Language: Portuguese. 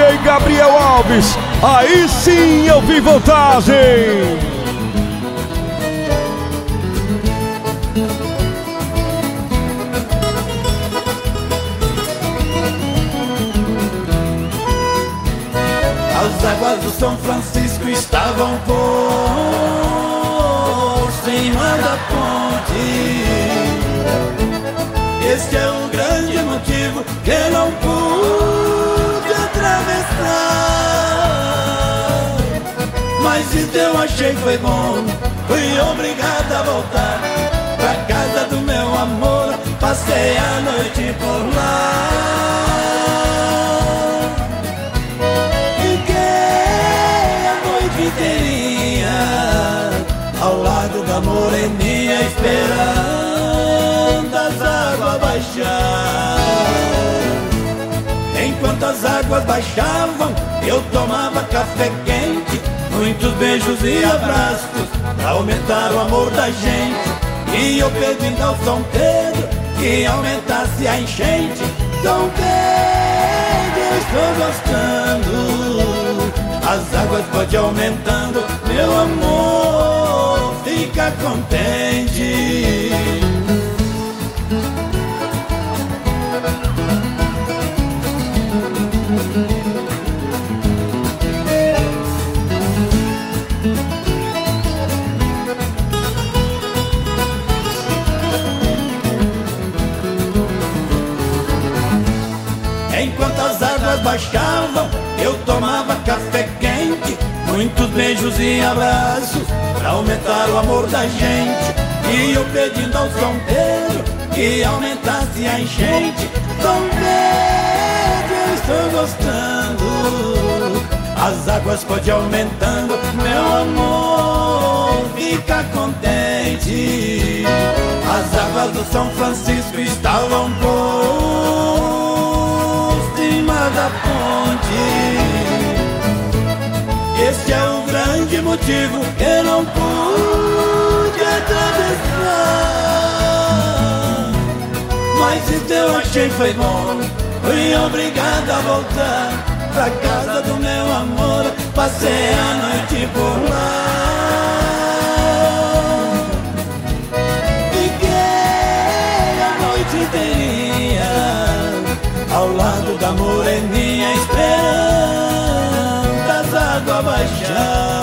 DJ Gabriel Alves. Aí sim eu vi vantagem. As águas do São Francisco estavam por cima da ponte. Este é o grande motivo que não pude atravessar. Mas se eu achei foi bom, fui obrigado a voltar pra casa do meu amor. Passei a noite por lá. Ao lado da moreninha, esperando as águas baixar. Enquanto as águas baixavam, eu tomava café quente, muitos beijos e abraços pra aumentar o amor da gente. E eu pedindo ao São Pedro que aumentasse a enchente. São Pedro, eu estou gostando, as águas pode aumentando, meu amor fica contente. Enquanto as águas baixavam, eu tomava café quente, muitos beijos e abraços pra aumentar o amor da gente. E eu pedindo ao São Pedro que aumentasse a enchente. São Pedro, eu estou gostando, as águas pode aumentando, meu amor fica contente. As águas do São Francisco estavam por cima da ponte. Este é o grande motivo que não pude atravessar. Mas se eu achei foi bom, fui obrigado a voltar pra casa do meu amor. Passei a noite por lá. Fiquei a noite inteirinha ao lado da moreninha, esperando as águas baixar.